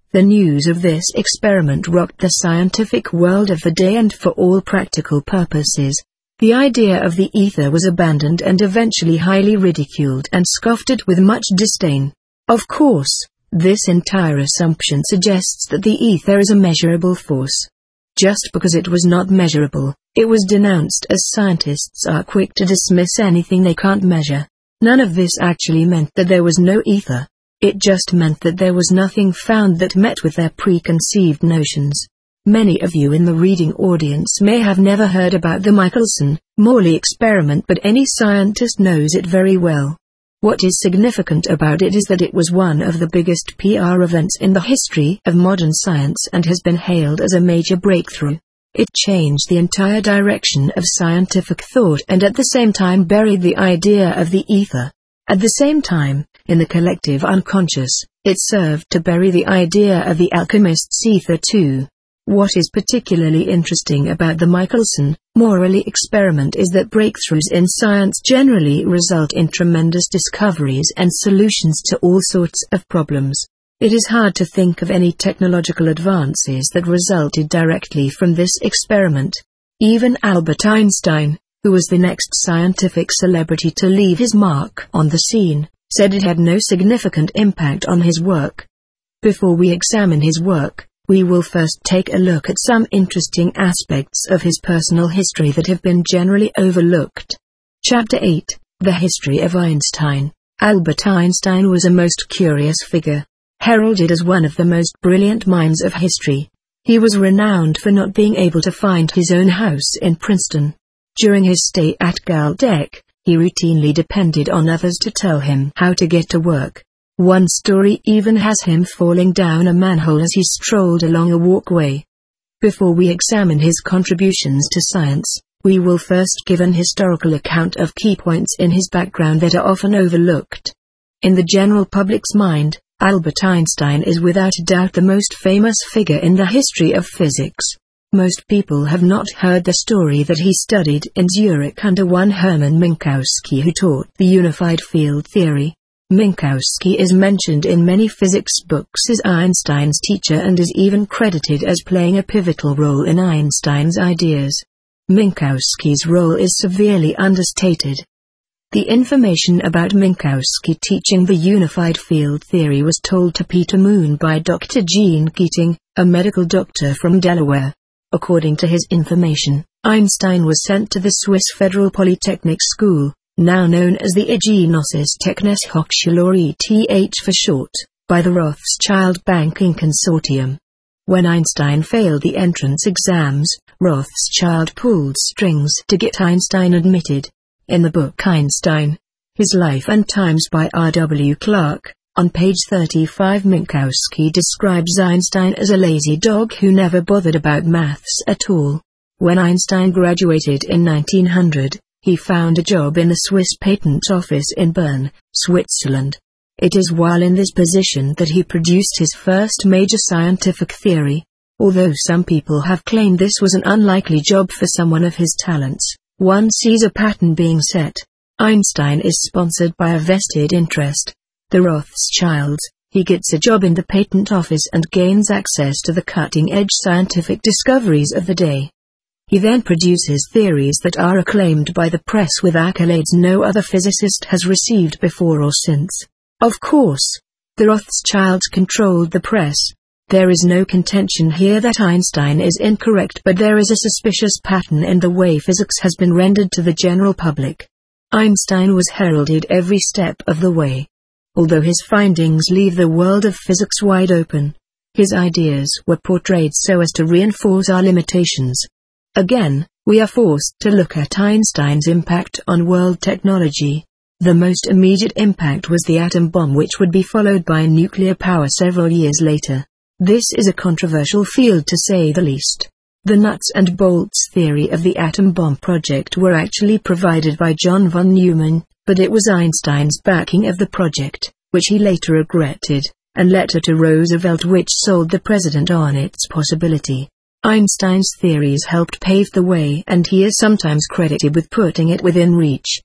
The news of this experiment rocked the scientific world of the day, and for all practical purposes, the idea of the ether was abandoned and eventually highly ridiculed and scoffed at with much disdain. Of course, this entire assumption suggests that the ether is a measurable force. Just because it was not measurable, it was denounced, as scientists are quick to dismiss anything they can't measure. None of this actually meant that there was no ether. It just meant that there was nothing found that met with their preconceived notions. Many of you in the reading audience may have never heard about the Michelson-Morley experiment, but any scientist knows it very well. What is significant about it is that it was one of the biggest PR events in the history of modern science and has been hailed as a major breakthrough. It changed the entire direction of scientific thought and at the same time buried the idea of the ether. At the same time, in the collective unconscious, it served to bury the idea of the alchemist's ether too. What is particularly interesting about the Michelson-Morley experiment is that breakthroughs in science generally result in tremendous discoveries and solutions to all sorts of problems. It is hard to think of any technological advances that resulted directly from this experiment. Even Albert Einstein, who was the next scientific celebrity to leave his mark on the scene, said it had no significant impact on his work. Before we examine his work, we will first take a look at some interesting aspects of his personal history that have been generally overlooked. Chapter 8: The History of Einstein. Albert Einstein was a most curious figure. Heralded as one of the most brilliant minds of history, he was renowned for not being able to find his own house in Princeton. During his stay at Caltech, he routinely depended on others to tell him how to get to work. One story even has him falling down a manhole as he strolled along a walkway. Before we examine his contributions to science, we will first give an historical account of key points in his background that are often overlooked. In the general public's mind, Albert Einstein is without a doubt the most famous figure in the history of physics. Most people have not heard the story that he studied in Zurich under one Hermann Minkowski, who taught the unified field theory. Minkowski is mentioned in many physics books as Einstein's teacher and is even credited as playing a pivotal role in Einstein's ideas. Minkowski's role is severely understated. The information about Minkowski teaching the unified field theory was told to Peter Moon by Dr. Gene Keating, a medical doctor from Delaware. According to his information, Einstein was sent to the Swiss Federal Polytechnic School, now known as the Genossische Technische Hochschule ETH for short, by the Rothschild Banking Consortium. When Einstein failed the entrance exams, Rothschild pulled strings to get Einstein admitted. In the book Einstein, His Life and Times by R.W. Clark, on page 35, Minkowski describes Einstein as a lazy dog who never bothered about maths at all. When Einstein graduated in 1900, he found a job in the Swiss Patent Office in Bern, Switzerland. It is while in this position that he produced his first major scientific theory. Although some people have claimed this was an unlikely job for someone of his talents, one sees a pattern being set. Einstein is sponsored by a vested interest, the Rothschilds. He gets a job in the patent office and gains access to the cutting-edge scientific discoveries of the day. He then produces theories that are acclaimed by the press with accolades no other physicist has received before or since. Of course, the Rothschilds controlled the press. There is no contention here that Einstein is incorrect, but there is a suspicious pattern in the way physics has been rendered to the general public. Einstein was heralded every step of the way. Although his findings leave the world of physics wide open, his ideas were portrayed so as to reinforce our limitations. Again, we are forced to look at Einstein's impact on world technology. The most immediate impact was the atom bomb, which would be followed by nuclear power several years later. This is a controversial field to say the least. The nuts and bolts theory of the atom bomb project were actually provided by John von Neumann, but it was Einstein's backing of the project, which he later regretted, and letter to Roosevelt which sold the president on its possibility. Einstein's theories helped pave the way, and he is sometimes credited with putting it within reach.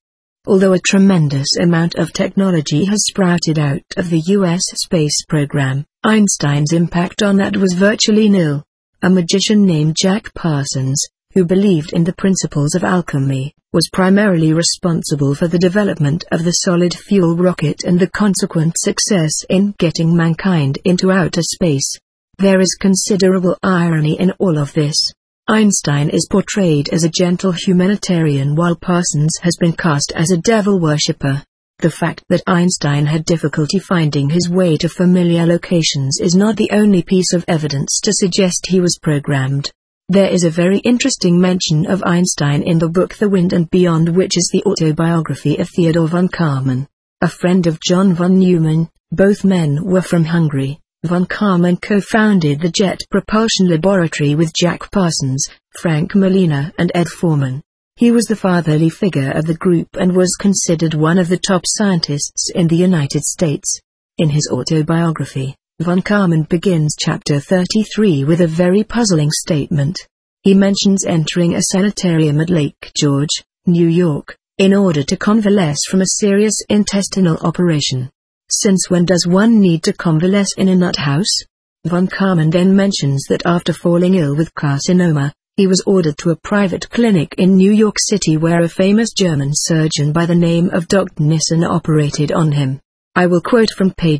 Although a tremendous amount of technology has sprouted out of the US space program, Einstein's impact on that was virtually nil. A magician named Jack Parsons, who believed in the principles of alchemy, was primarily responsible for the development of the solid fuel rocket and the consequent success in getting mankind into outer space. There is considerable irony in all of this. Einstein is portrayed as a gentle humanitarian while Parsons has been cast as a devil worshipper. The fact that Einstein had difficulty finding his way to familiar locations is not the only piece of evidence to suggest he was programmed. There is a very interesting mention of Einstein in the book The Wind and Beyond, which is the autobiography of Theodor von Karman, a friend of John von Neumann. Both men were from Hungary. Von Karman co-founded the Jet Propulsion Laboratory with Jack Parsons, Frank Molina and Ed Foreman. He was the fatherly figure of the group and was considered one of the top scientists in the United States. In his autobiography, von Karman begins chapter 33 with a very puzzling statement. He mentions entering a sanitarium at Lake George, New York, in order to convalesce from a serious intestinal operation. Since when does one need to convalesce in a nut house? Von Karman then mentions that after falling ill with carcinoma, he was ordered to a private clinic in New York City where a famous German surgeon by the name of Dr. Nissen operated on him. I will quote from page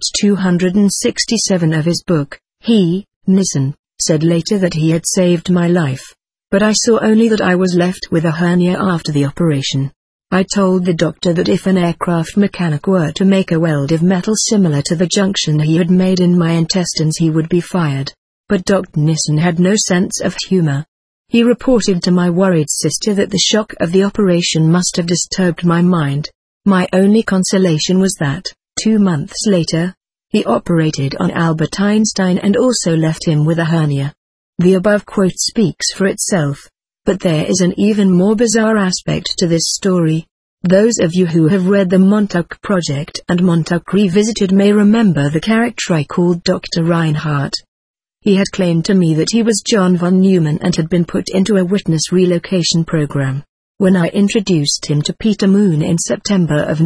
267 of his book. He, Nissen, said later that he had saved my life. But I saw only that I was left with a hernia after the operation. I told the doctor that if an aircraft mechanic were to make a weld of metal similar to the junction he had made in my intestines he would be fired. But Dr. Nissen had no sense of humor. He reported to my worried sister that the shock of the operation must have disturbed my mind. My only consolation was that, 2 months later, he operated on Albert Einstein and also left him with a hernia. The above quote speaks for itself. But there is an even more bizarre aspect to this story. Those of you who have read the Montauk Project and Montauk Revisited may remember the character I called Dr. Reinhardt. He had claimed to me that he was John von Neumann and had been put into a witness relocation program. When I introduced him to Peter Moon in September of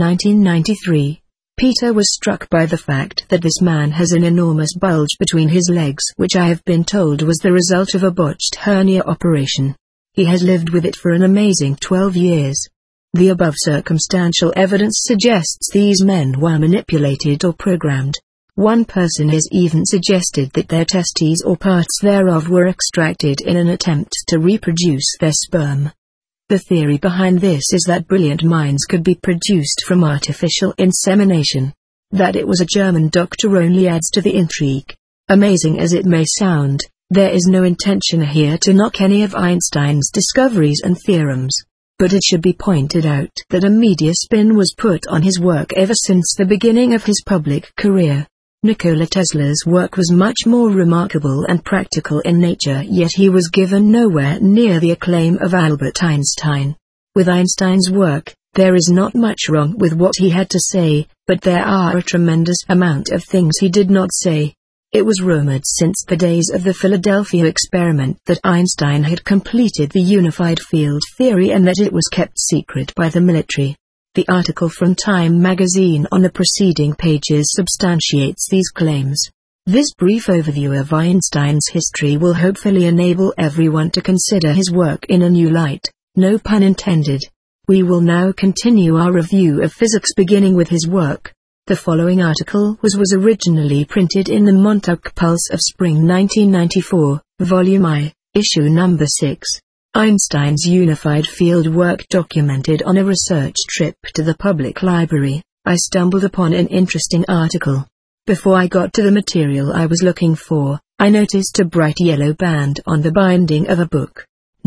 1993, Peter was struck by the fact that this man has an enormous bulge between his legs, which I have been told was the result of a botched hernia operation. He has lived with it for an amazing 12 years. The above circumstantial evidence suggests these men were manipulated or programmed. One person has even suggested that their testes or parts thereof were extracted in an attempt to reproduce their sperm. The theory behind this is that brilliant minds could be produced from artificial insemination. That it was a German doctor only adds to the intrigue. Amazing as it may sound, there is no intention here to knock any of Einstein's discoveries and theorems. But it should be pointed out that a media spin was put on his work ever since the beginning of his public career. Nikola Tesla's work was much more remarkable and practical in nature, yet he was given nowhere near the acclaim of Albert Einstein. With Einstein's work, there is not much wrong with what he had to say, but there are a tremendous amount of things he did not say. It was rumored since the days of the Philadelphia experiment that Einstein had completed the unified field theory and that it was kept secret by the military. The article from Time magazine on the preceding pages substantiates these claims. This brief overview of Einstein's history will hopefully enable everyone to consider his work in a new light, no pun intended. We will now continue our review of physics beginning with his work. The following article was originally printed in the Montauk Pulse of Spring 1994, Volume I, Issue Number 6. Einstein's unified field work documented on a research trip to the public library. I stumbled upon an interesting article. Before I got to the material I was looking for, I noticed a bright yellow band on the binding of a book.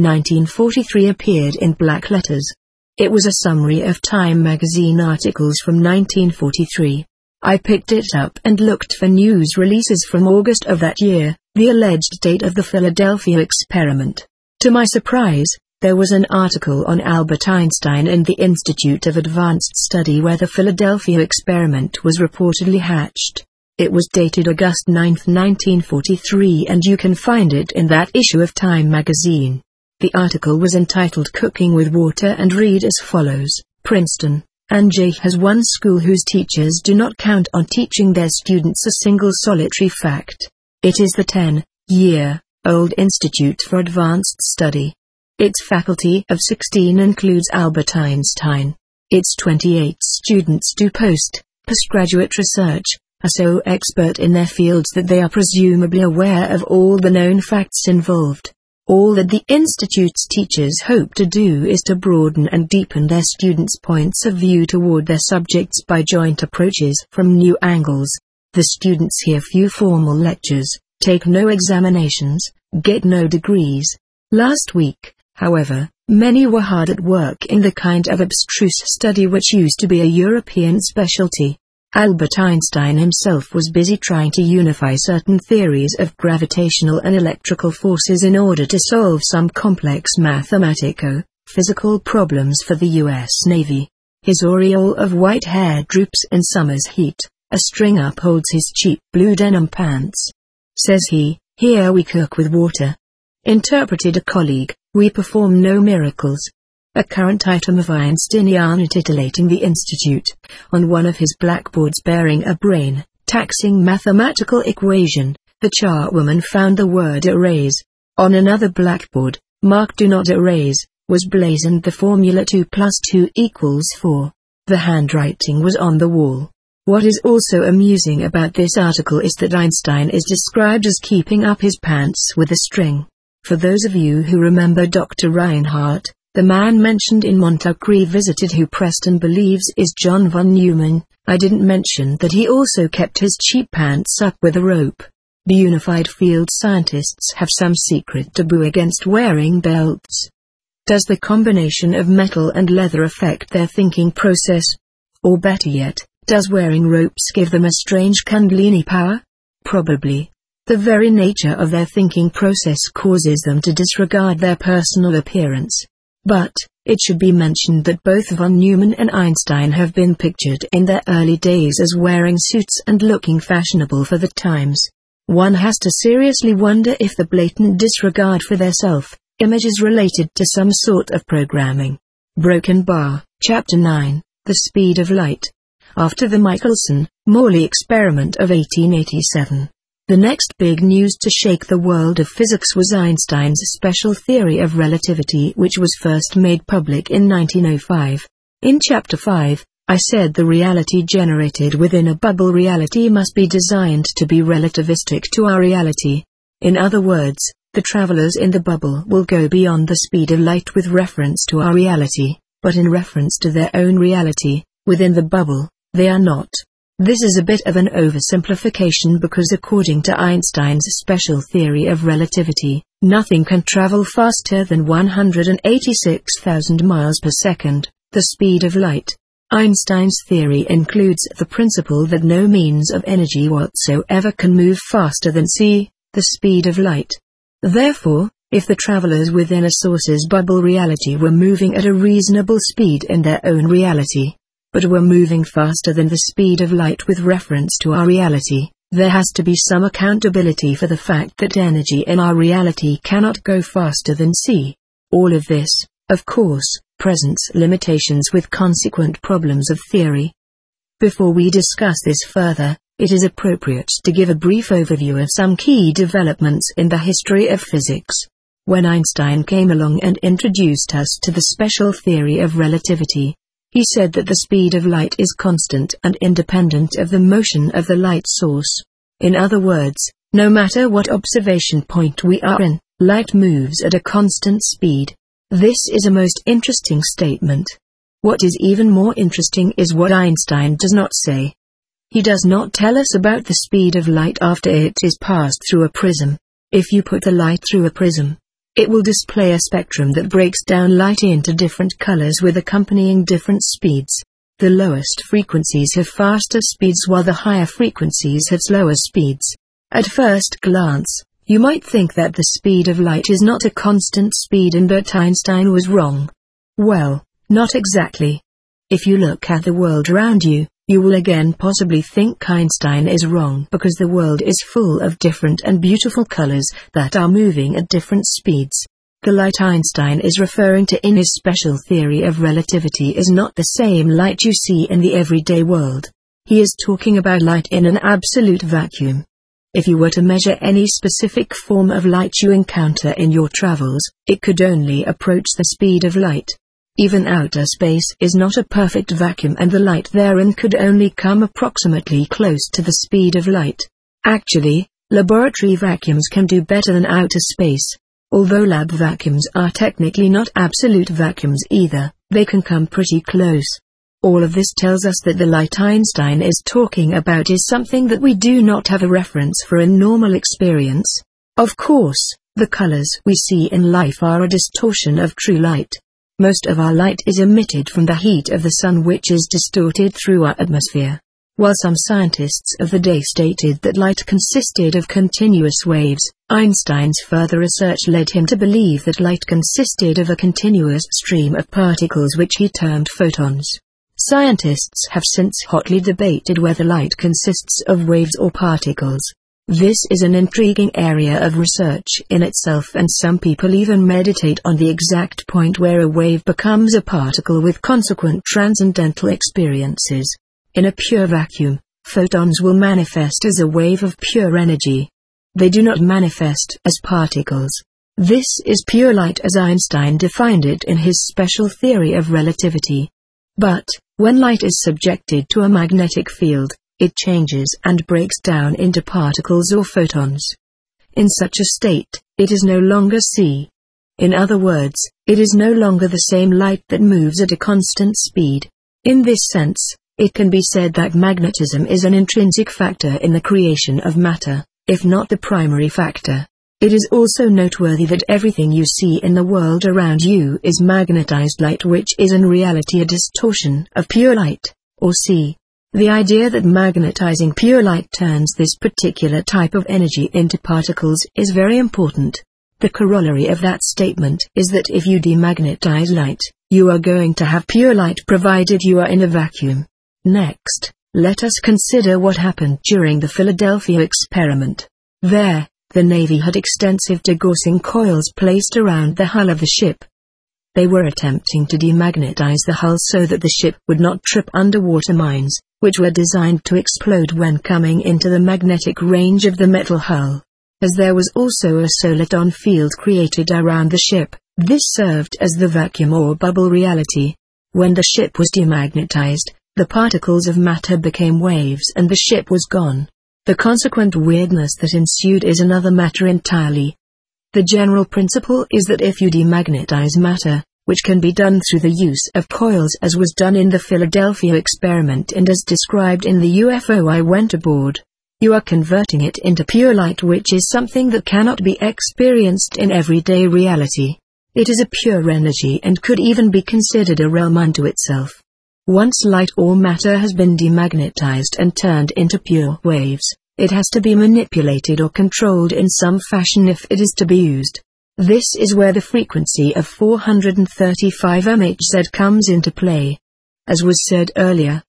1943 appeared in black letters. It was a summary of Time magazine articles from 1943. I picked it up and looked for news releases from August of that year, the alleged date of the Philadelphia experiment. To my surprise, there was an article on Albert Einstein and the Institute of Advanced Study where the Philadelphia experiment was reportedly hatched. It was dated August 9, 1943, and you can find it in that issue of Time magazine. The article was entitled Cooking with Water and read as follows: Princeton, Anjay has one school whose teachers do not count on teaching their students a single solitary fact. It is the 10-year-old Institute for Advanced Study. Its faculty of 16 includes Albert Einstein. Its 28 students do postgraduate research, are so expert in their fields that they are presumably aware of all the known facts involved. All that the Institute's teachers hope to do is to broaden and deepen their students' points of view toward their subjects by joint approaches from new angles. The students hear few formal lectures, take no examinations, get no degrees. Last week, however, many were hard at work in the kind of abstruse study which used to be a European specialty. Albert Einstein himself was busy trying to unify certain theories of gravitational and electrical forces in order to solve some complex mathematico-physical problems for the U.S. Navy. His aureole of white hair droops in summer's heat. A string upholds his cheap blue denim pants. Says he, "Here we cook with water." Interpreted a colleague, "We perform no miracles." A current item of Einsteiniana titillating the Institute. On one of his blackboards bearing a brain-taxing mathematical equation, the charwoman found the word erase. On another blackboard, marked "Do not erase," was blazoned the formula 2 plus 2 equals 4. The handwriting was on the wall. What is also amusing about this article is that Einstein is described as keeping up his pants with a string. For those of you who remember Dr. Reinhardt, the man mentioned in Montauk Revisited who Preston believes is John von Neumann, I didn't mention that he also kept his cheap pants up with a rope. The unified field scientists have some secret taboo against wearing belts. Does the combination of metal and leather affect their thinking process? Or better yet, does wearing ropes give them a strange Kundalini power? Probably. The very nature of their thinking process causes them to disregard their personal appearance. But, it should be mentioned that both von Neumann and Einstein have been pictured in their early days as wearing suits and looking fashionable for the times. One has to seriously wonder if the blatant disregard for their self-image is related to some sort of programming. Broken Bar, Chapter 9, The Speed of Light. After the Michelson-Morley experiment of 1887. The next big news to shake the world of physics was Einstein's special theory of relativity, which was first made public in 1905. In Chapter 5, I said the reality generated within a bubble reality must be designed to be relativistic to our reality. In other words, the travelers in the bubble will go beyond the speed of light with reference to our reality, but in reference to their own reality, within the bubble, they are not. This is a bit of an oversimplification because according to Einstein's special theory of relativity, nothing can travel faster than 186,000 miles per second, the speed of light. Einstein's theory includes the principle that no means of energy whatsoever can move faster than c, the speed of light. Therefore, if the travelers within a source's bubble reality were moving at a reasonable speed in their own reality, but we're moving faster than the speed of light with reference to our reality, there has to be some accountability for the fact that energy in our reality cannot go faster than c. All of this, of course, presents limitations with consequent problems of theory. Before we discuss this further, it is appropriate to give a brief overview of some key developments in the history of physics. When Einstein came along and introduced us to the special theory of relativity, he said that the speed of light is constant and independent of the motion of the light source. In other words, no matter what observation point we are in, light moves at a constant speed. This is a most interesting statement. What is even more interesting is what Einstein does not say. He does not tell us about the speed of light after it is passed through a prism. If you put the light through a prism, it will display a spectrum that breaks down light into different colors with accompanying different speeds. The lowest frequencies have faster speeds while the higher frequencies have slower speeds. At first glance, you might think that the speed of light is not a constant speed and that Einstein was wrong. Well, not exactly. If you look at the world around you, you will again possibly think Einstein is wrong because the world is full of different and beautiful colors that are moving at different speeds. The light Einstein is referring to in his special theory of relativity is not the same light you see in the everyday world. He is talking about light in an absolute vacuum. If you were to measure any specific form of light you encounter in your travels, it could only approach the speed of light. Even outer space is not a perfect vacuum, and the light therein could only come approximately close to the speed of light. Actually, laboratory vacuums can do better than outer space. Although lab vacuums are technically not absolute vacuums either, they can come pretty close. All of this tells us that the light Einstein is talking about is something that we do not have a reference for in normal experience. Of course, the colors we see in life are a distortion of true light. Most of our light is emitted from the heat of the sun, which is distorted through our atmosphere. While some scientists of the day stated that light consisted of continuous waves, Einstein's further research led him to believe that light consisted of a continuous stream of particles which he termed photons. Scientists have since hotly debated whether light consists of waves or particles. This is an intriguing area of research in itself, and some people even meditate on the exact point where a wave becomes a particle with consequent transcendental experiences. In a pure vacuum, photons will manifest as a wave of pure energy. They do not manifest as particles. This is pure light as Einstein defined it in his special theory of relativity. But, when light is subjected to a magnetic field, it changes and breaks down into particles or photons. In such a state, it is no longer C. In other words, it is no longer the same light that moves at a constant speed. In this sense, it can be said that magnetism is an intrinsic factor in the creation of matter, if not the primary factor. It is also noteworthy that everything you see in the world around you is magnetized light, which is in reality a distortion of pure light, or C. The idea that magnetizing pure light turns this particular type of energy into particles is very important. The corollary of that statement is that if you demagnetize light, you are going to have pure light provided you are in a vacuum. Next, let us consider what happened during the Philadelphia experiment. There, the Navy had extensive degaussing coils placed around the hull of the ship. They were attempting to demagnetize the hull so that the ship would not trip underwater mines, which were designed to explode when coming into the magnetic range of the metal hull. As there was also a soliton field created around the ship, this served as the vacuum or bubble reality. When the ship was demagnetized, the particles of matter became waves and the ship was gone. The consequent weirdness that ensued is another matter entirely. The general principle is that if you demagnetize matter, which can be done through the use of coils as was done in the Philadelphia experiment and as described in the UFO I went aboard, you are converting it into pure light, which is something that cannot be experienced in everyday reality. It is a pure energy and could even be considered a realm unto itself. Once light or matter has been demagnetized and turned into pure waves, it has to be manipulated or controlled in some fashion if it is to be used. This is where the frequency of 435 MHz comes into play. As was said earlier,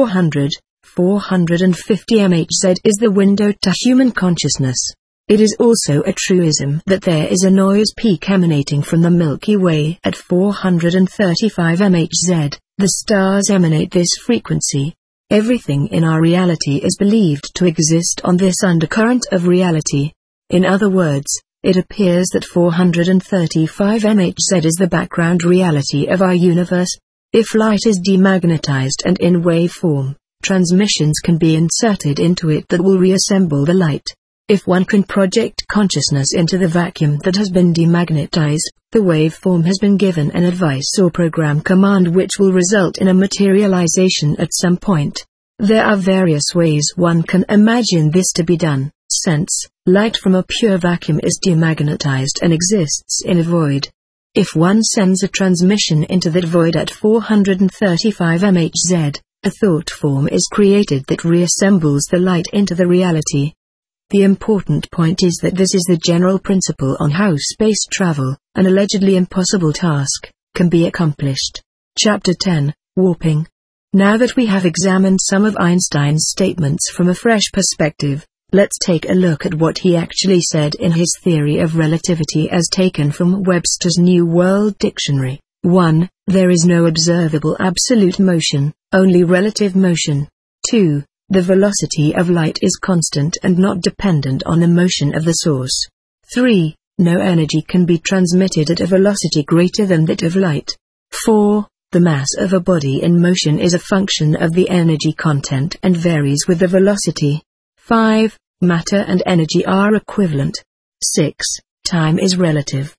450 MHz is the window to human consciousness. It is also a truism that there is a noise peak emanating from the Milky Way at 435 MHz. The stars emanate this frequency. Everything in our reality is believed to exist on this undercurrent of reality. In other words, it appears that 435 MHz is the background reality of our universe. If light is demagnetized and in wave form, transmissions can be inserted into it that will reassemble the light. If one can project consciousness into the vacuum that has been demagnetized, the waveform has been given an advice or program command which will result in a materialization at some point. There are various ways one can imagine this to be done, since light from a pure vacuum is demagnetized and exists in a void. If one sends a transmission into that void at 435 MHz, a thought form is created that reassembles the light into the reality. The important point is that this is the general principle on how space travel, an allegedly impossible task, can be accomplished. Chapter 10, Warping. Now that we have examined some of Einstein's statements from a fresh perspective, Let's take a look at what he actually said in his theory of relativity as taken from Webster's New World Dictionary. 1. There is no observable absolute motion, only relative motion. 2. The velocity of light is constant and not dependent on the motion of the source. 3. No energy can be transmitted at a velocity greater than that of light. 4. The mass of a body in motion is a function of the energy content and varies with the velocity. 5. Matter and energy are equivalent. 6. Time is relative.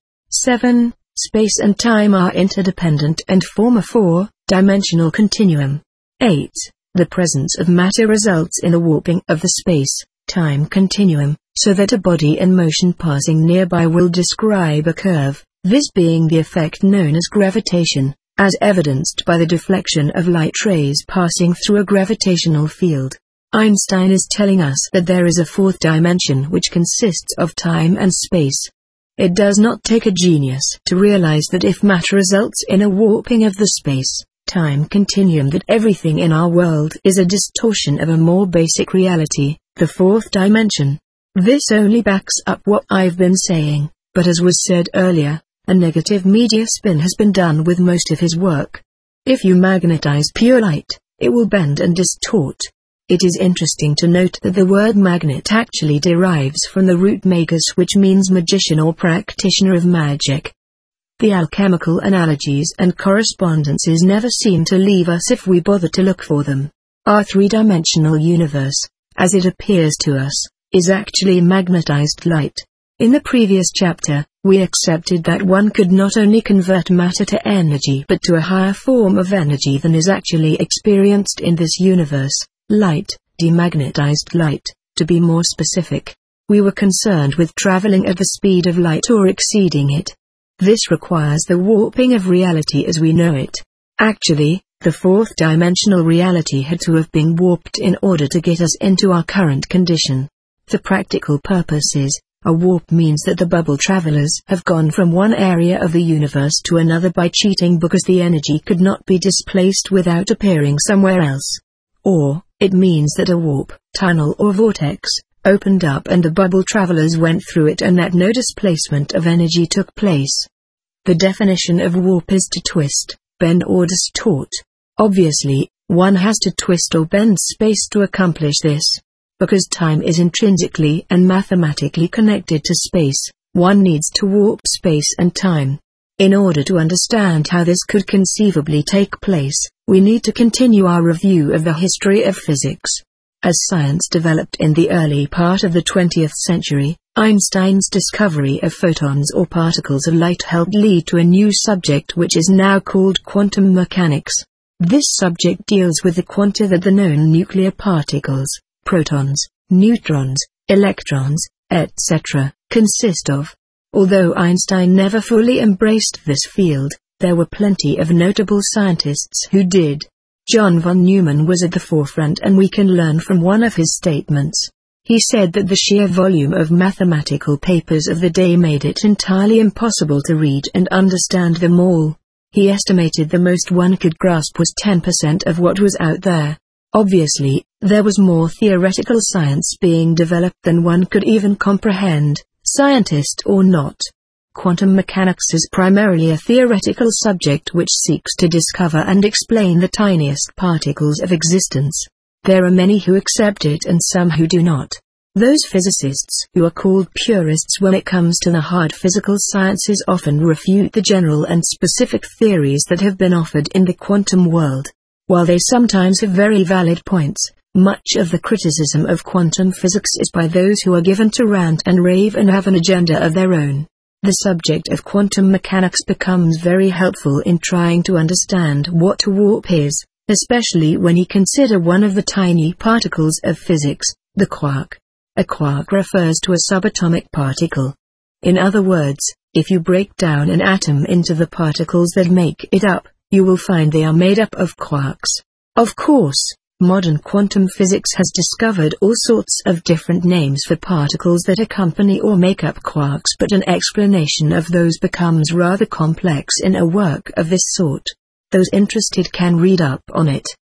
7. Space and time are interdependent and form a four-dimensional continuum. 8. The presence of matter results in a warping of the space-time continuum, so that a body in motion passing nearby will describe a curve, this being the effect known as gravitation, as evidenced by the deflection of light rays passing through a gravitational field. Einstein is telling us that there is a fourth dimension which consists of time and space. It does not take a genius to realize that if matter results in a warping of the space-time continuum, that everything in our world is a distortion of a more basic reality, the fourth dimension. This only backs up what I've been saying, but as was said earlier, a negative media spin has been done with most of his work. If you magnetize pure light, it will bend and distort. It is interesting to note that the word magnet actually derives from the root magus, which means magician or practitioner of magic. The alchemical analogies and correspondences never seem to leave us if we bother to look for them. Our three-dimensional universe, as it appears to us, is actually magnetized light. In the previous chapter, we accepted that one could not only convert matter to energy but to a higher form of energy than is actually experienced in this universe. Light, demagnetized light, to be more specific. We were concerned with traveling at the speed of light or exceeding it. This requires the warping of reality as we know it. Actually, the fourth-dimensional reality had to have been warped in order to get us into our current condition. For practical purposes, a warp means that the bubble travelers have gone from one area of the universe to another by cheating because the energy could not be displaced without appearing somewhere else. Or, it means that a warp, tunnel or vortex, opened up and the bubble travelers went through it and that no displacement of energy took place. The definition of warp is to twist, bend or distort. Obviously, one has to twist or bend space to accomplish this. Because time is intrinsically and mathematically connected to space, one needs to warp space and time. In order to understand how this could conceivably take place, we need to continue our review of the history of physics. As science developed in the early part of the 20th century, Einstein's discovery of photons or particles of light helped lead to a new subject which is now called quantum mechanics. This subject deals with the quanta that the known nuclear particles, protons, neutrons, electrons, etc., consist of. Although Einstein never fully embraced this field, there were plenty of notable scientists who did. John von Neumann was at the forefront, and we can learn from one of his statements. He said that the sheer volume of mathematical papers of the day made it entirely impossible to read and understand them all. He estimated the most one could grasp was 10% of what was out there. Obviously, there was more theoretical science being developed than one could even comprehend, scientist or not. Quantum mechanics is primarily a theoretical subject which seeks to discover and explain the tiniest particles of existence. There are many who accept it and some who do not. Those physicists who are called purists when it comes to the hard physical sciences often refute the general and specific theories that have been offered in the quantum world. While they sometimes have very valid points, much of the criticism of quantum physics is by those who are given to rant and rave and have an agenda of their own. The subject of quantum mechanics becomes very helpful in trying to understand what a warp is, especially when you consider one of the tiny particles of physics, the quark. A quark refers to a subatomic particle. In other words, if you break down an atom into the particles that make it up, you will find they are made up of quarks. Of course, modern quantum physics has discovered all sorts of different names for particles that accompany or make up quarks, but an explanation of those becomes rather complex in a work of this sort. Those interested can read up on it.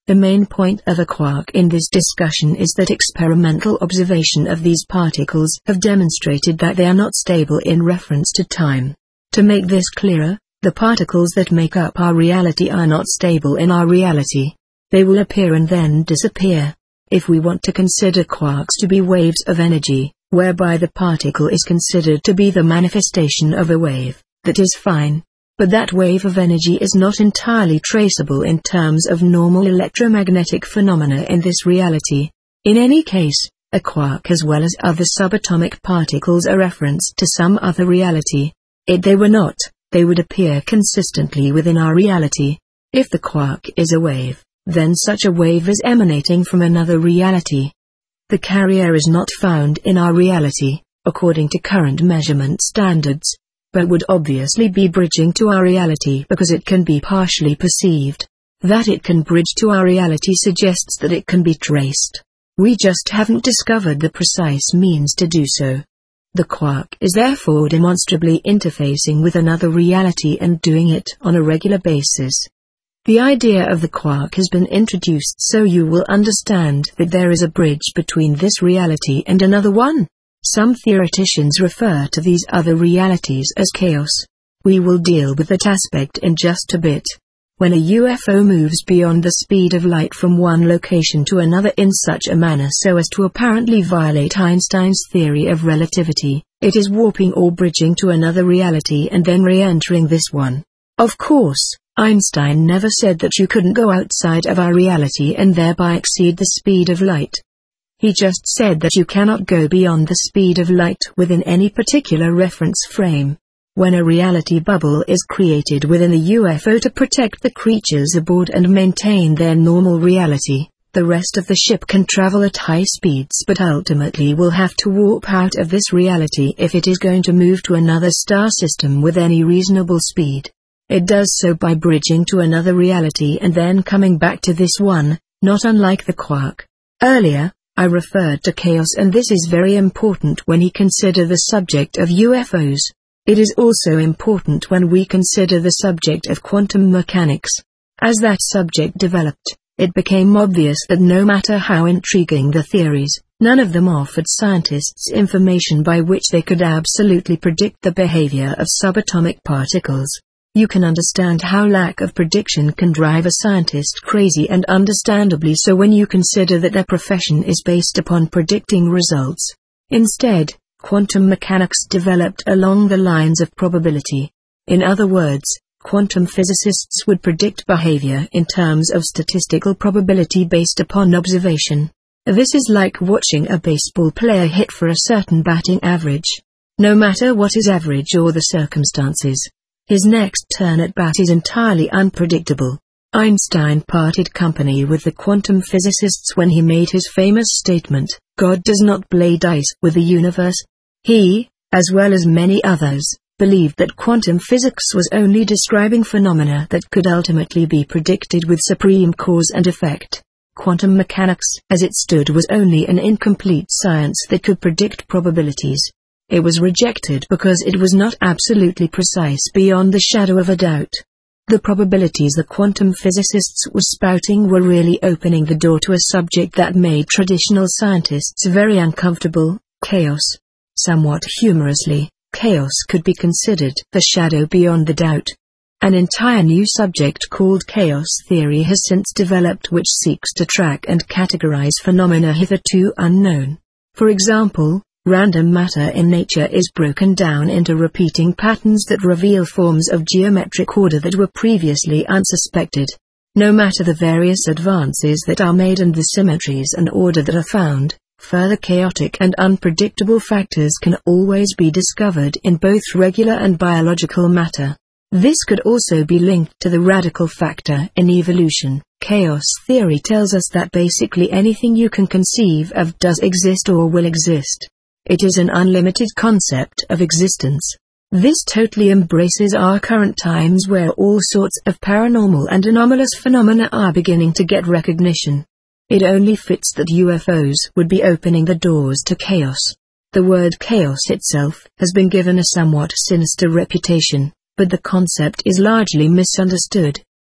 The main point of a quark in this discussion is that experimental observation of these particles have demonstrated that they are not stable in reference to time. To make this clearer, the particles that make up our reality are not stable in our reality. They will appear and then disappear. If we want to consider quarks to be waves of energy, whereby the particle is considered to be the manifestation of a wave, that is fine. But that wave of energy is not entirely traceable in terms of normal electromagnetic phenomena in this reality. In any case, a quark as well as other subatomic particles are referenced to some other reality. If they were not, they would appear consistently within our reality. If the quark is a wave, then such a wave is emanating from another reality. The carrier is not found in our reality, according to current measurement standards, but would obviously be bridging to our reality because it can be partially perceived. That it can bridge to our reality suggests that it can be traced. We just haven't discovered the precise means to do so. The quark is therefore demonstrably interfacing with another reality and doing it on a regular basis. The idea of the quark has been introduced so you will understand that there is a bridge between this reality and another one. Some theoreticians refer to these other realities as chaos. We will deal with that aspect in just a bit. When a UFO moves beyond the speed of light from one location to another in such a manner so as to apparently violate Einstein's theory of relativity, it is warping or bridging to another reality and then re-entering this one. Of course, Einstein never said that you couldn't go outside of our reality and thereby exceed the speed of light. He just said that you cannot go beyond the speed of light within any particular reference frame. When a reality bubble is created within a UFO to protect the creatures aboard and maintain their normal reality, the rest of the ship can travel at high speeds but ultimately will have to warp out of this reality if it is going to move to another star system with any reasonable speed. It does so by bridging to another reality and then coming back to this one, not unlike the quark. Earlier, I referred to chaos, and this is very important when we consider the subject of UFOs. It is also important when we consider the subject of quantum mechanics. As that subject developed, it became obvious that no matter how intriguing the theories, none of them offered scientists information by which they could absolutely predict the behavior of subatomic particles. You can understand how lack of prediction can drive a scientist crazy, and understandably so when you consider that their profession is based upon predicting results. Instead, quantum mechanics developed along the lines of probability. In other words, quantum physicists would predict behavior in terms of statistical probability based upon observation. This is like watching a baseball player hit for a certain batting average. No matter what his average or the circumstances, his next turn at bat is entirely unpredictable. Einstein parted company with the quantum physicists when he made his famous statement, "God does not play dice with the universe." He, as well as many others, believed that quantum physics was only describing phenomena that could ultimately be predicted with supreme cause and effect. Quantum mechanics, as it stood, was only an incomplete science that could predict probabilities. It was rejected because it was not absolutely precise beyond the shadow of a doubt. The probabilities the quantum physicists were spouting were really opening the door to a subject that made traditional scientists very uncomfortable: chaos. Somewhat humorously, chaos could be considered the shadow beyond the doubt. An entire new subject called chaos theory has since developed, which seeks to track and categorize phenomena hitherto unknown. For example, random matter in nature is broken down into repeating patterns that reveal forms of geometric order that were previously unsuspected. No matter the various advances that are made and the symmetries and order that are found, further chaotic and unpredictable factors can always be discovered in both regular and biological matter. This could also be linked to the radical factor in evolution. Chaos theory tells us that basically anything you can conceive of does exist or will exist. It is an unlimited concept of existence. This totally embraces our current times where all sorts of paranormal and anomalous phenomena are beginning to get recognition. It only fits that UFOs would be opening the doors to chaos. The word chaos itself has been given a somewhat sinister reputation, but the concept is largely misunderstood.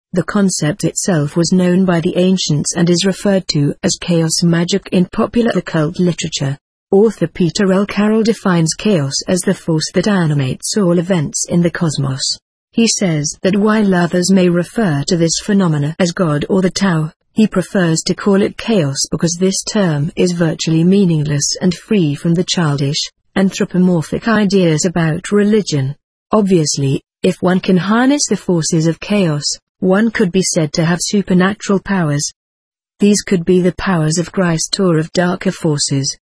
The concept itself was known by the ancients and is referred to as chaos magic in popular occult literature. Author Peter L. Carroll defines chaos as the force that animates all events in the cosmos. He says that while others may refer to this phenomena as God or the Tao, he prefers to call it chaos because this term is virtually meaningless and free from the childish, anthropomorphic ideas about religion. Obviously, if one can harness the forces of chaos, one could be said to have supernatural powers. These could be the powers of Christ or of darker forces.